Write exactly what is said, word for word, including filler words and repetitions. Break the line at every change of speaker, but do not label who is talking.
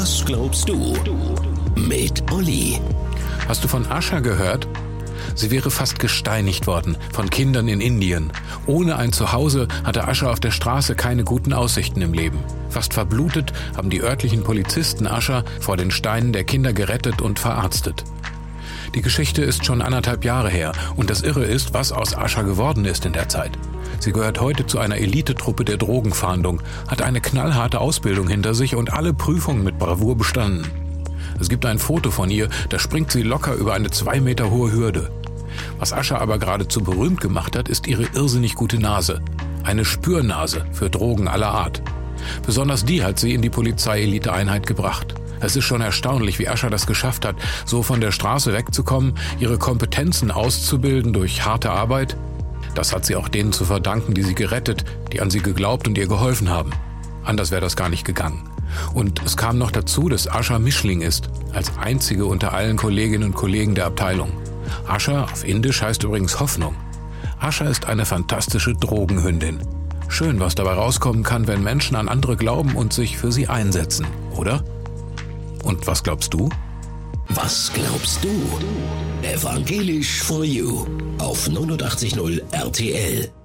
Was glaubst du? Mit Olli.
Hast du von Asha gehört? Sie wäre fast gesteinigt worden von Kindern in Indien. Ohne ein Zuhause hatte Asha auf der Straße keine guten Aussichten im Leben. Fast verblutet haben die örtlichen Polizisten Asha vor den Steinen der Kinder gerettet und verarztet. Die Geschichte ist schon anderthalb Jahre her und das Irre ist, was aus Asha geworden ist in der Zeit. Sie gehört heute zu einer Elitetruppe der Drogenfahndung, hat eine knallharte Ausbildung hinter sich und alle Prüfungen mit Bravour bestanden. Es gibt ein Foto von ihr, da springt sie locker über eine zwei Meter hohe Hürde. Was Asha aber geradezu berühmt gemacht hat, ist ihre irrsinnig gute Nase. Eine Spürnase für Drogen aller Art. Besonders die hat sie in die Polizeieliteeinheit gebracht. Es ist schon erstaunlich, wie Asha das geschafft hat, so von der Straße wegzukommen, ihre Kompetenzen auszubilden durch harte Arbeit. Das hat sie auch denen zu verdanken, die sie gerettet, die an sie geglaubt und ihr geholfen haben. Anders wäre das gar nicht gegangen. Und es kam noch dazu, dass Asha Mischling ist, als einzige unter allen Kolleginnen und Kollegen der Abteilung. Asha auf Indisch heißt übrigens Hoffnung. Asha ist eine fantastische Drogenhündin. Schön, was dabei rauskommen kann, wenn Menschen an andere glauben und sich für sie einsetzen, oder? Und was glaubst du?
Was glaubst du? Evangelisch for You auf neunundachtzig Komma null R T L.